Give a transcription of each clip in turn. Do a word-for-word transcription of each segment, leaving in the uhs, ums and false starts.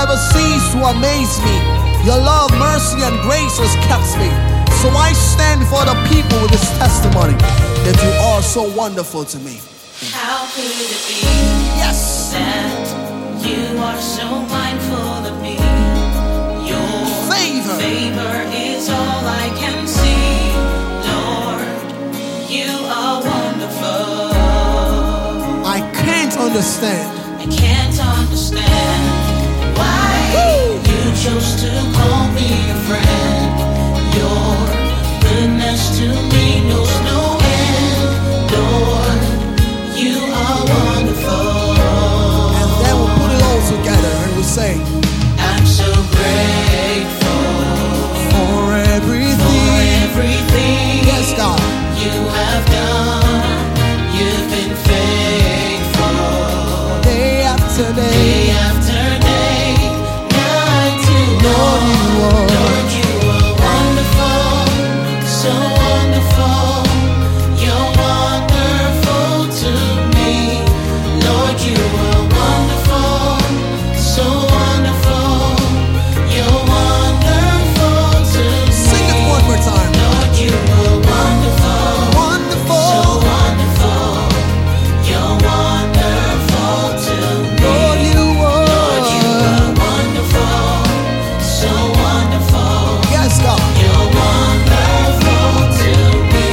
never cease to amaze me. Your love, mercy, and grace has kept me. So I stand for the people with this testimony that you are so wonderful to me. How could it be? Yes. That you are so mindful of me. Your favor. favor is all I can see. Lord, you are wonderful. I can't understand. I can't understand why Woo! You chose to call me a friend. Your goodness to me knows no end. Lord, you are wonderful. And then we'll put it all together and we'll say, I'm so grateful for everything, for everything. Yes, God, you have done. You've been faithful day after day, day after day, night to Lord, you are, Lord, you are wonderful, so wonderful. You're wonderful to me. Lord, you are wonderful, so wonderful. You're wonderful to me. Sing it one more time. Lord, you are wonderful, Wonderful, so wonderful. You're wonderful to me. Lord, you are, Lord, you are wonderful, so wonderful. Yes, God, You're wonderful to me.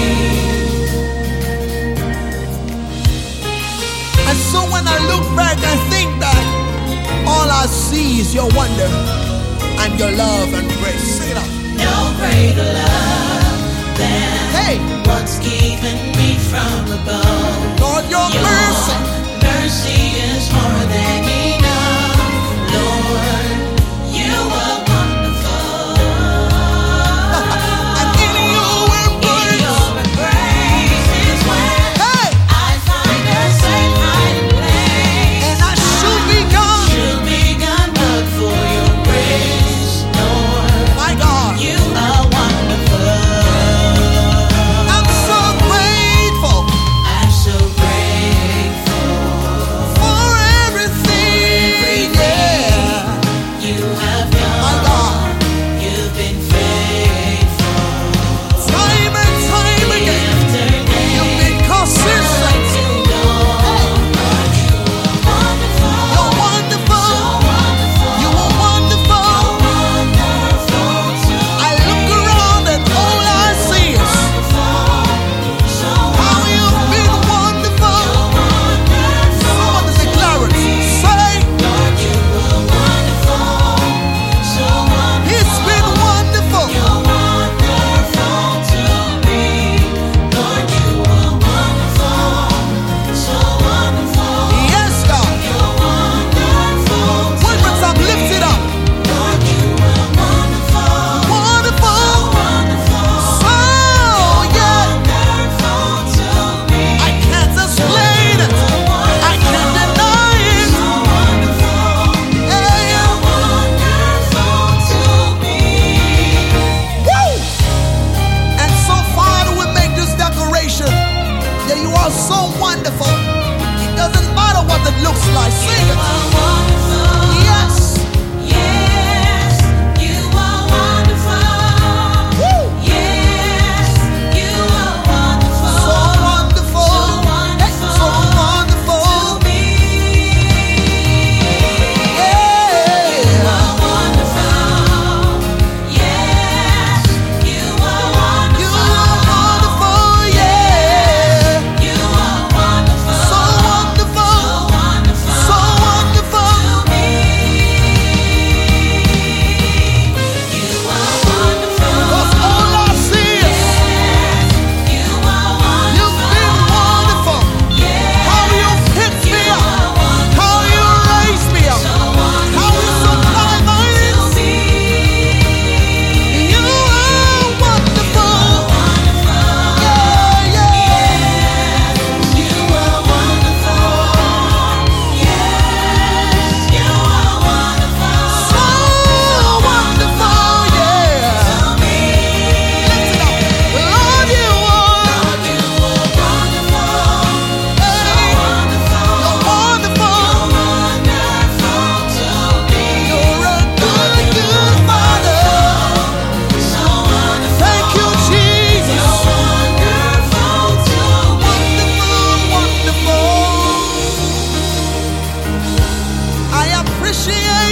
and so when I look back, I think that all I see is your wonder and your love and grace. Sing it out. No greater love than Hey, what's given me from above. Lord, your Your mercy, mercy is more than enough. Lord, you are wonderful. and in your In embrace, your embrace is where hey, I find a safe hiding place. and I should be gone, Should be gone but for your grace, Lord. my God. You are wonderful. I'm so grateful I'm so grateful for everything, yeah, you have my done. God. You've been faithful. Time and time Day again, after day, you've been consistent. night to dawn. Lord, you are wonderful. You're wonderful. So wonderful. You are wonderful. Wonderful to I look around and all I see is wonderful. So how you've been wonderful. Someone declare it. Say, Lord, you are wonderful. So wonderful. it's been wonderful. You're wonderful to me. Lord, you are wonderful. So wonderful. Yes, God. You're wonderful. One more time, lift it up. Lord, you are wonderful. Wonderful. Wonderful. So, yeah, Wonderful to me. I can't explain it. I can't deny it. So wonderful. Hey, You're wonderful to me. woo! And so, Father, we make this declaration that you are so wonderful. It doesn't matter what it looks like. Sing You it. are wonderful. Yes. Yes, you are wonderful. Woo! Yes, you are wonderful. So wonderful. So wonderful. So wonderful. To me. Yeah. You are wonderful. Yes, you are You wonderful. are wonderful. Yeah. You are wonderful. So wonderful. So wonderful. So wonderful.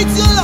celebrate your life.